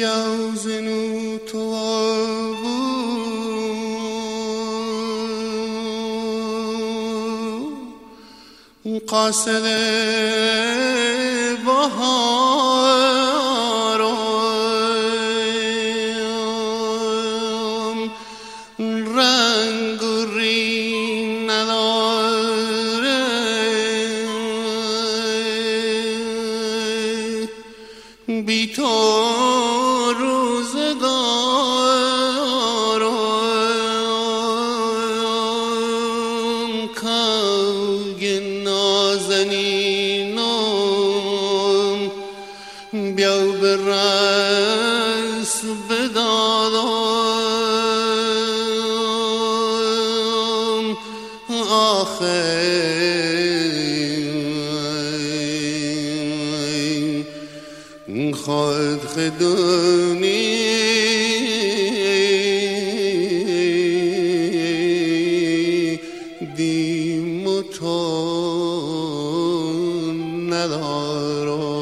بیازنو تو قاصد بهارم رنگ و ری نداره بی تو روزگارم کوگ نازنینم بیا به رس بدادم آخه خود خدونی دیم و تو ندارم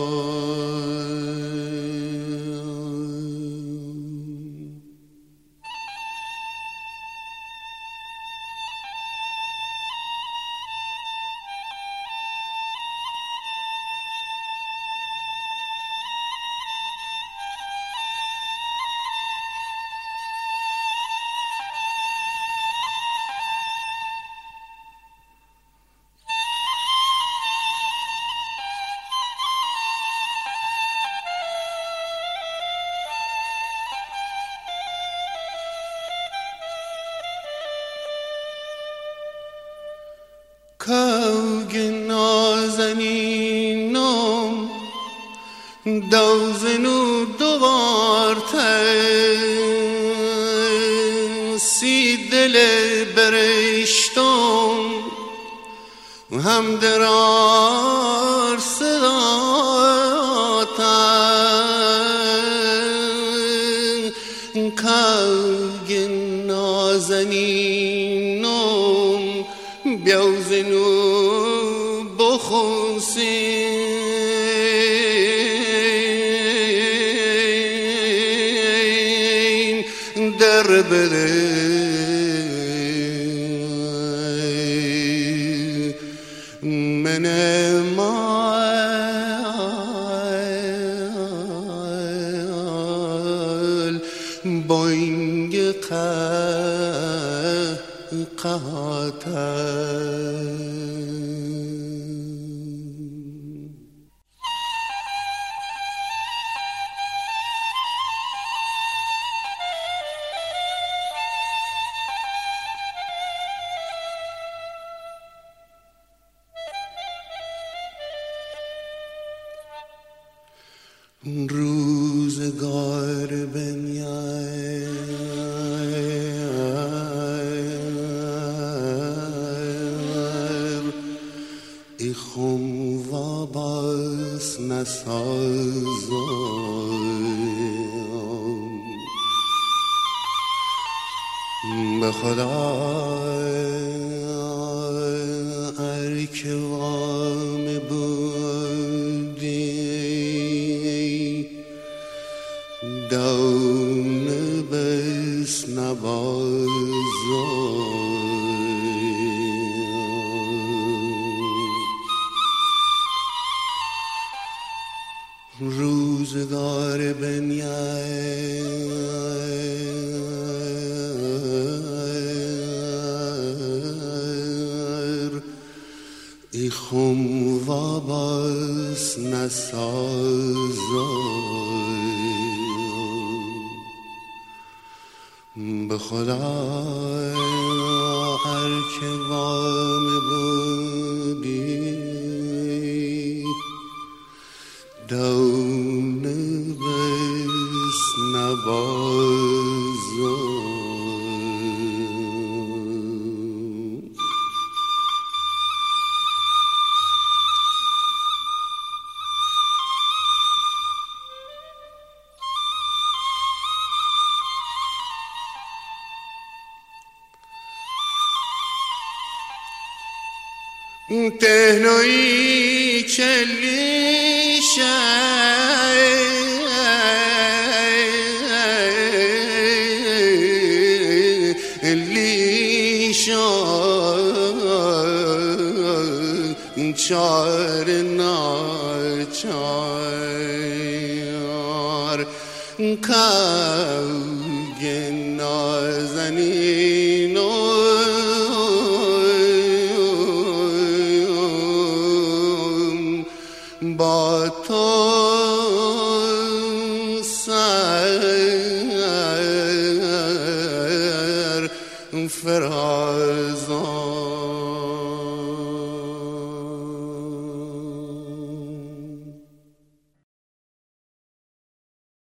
کوگ نازنینم دوزنو دوارته سی دل برشتم هم درار صداتن کوگ نازنینم بیازنو بخوسین در بده من مال بوینگ قهقهاتن روزگار بنیار ای خم و باس نسازم به خدا ارکوام بودی دون بس نبازم روزگار بنیار ای خم و باس نسازم به خدا هر که وام بودی دون بس نبازم تهنوی چلیشه پریشان چار ناچار کوگ نازنین با تو سر فرازان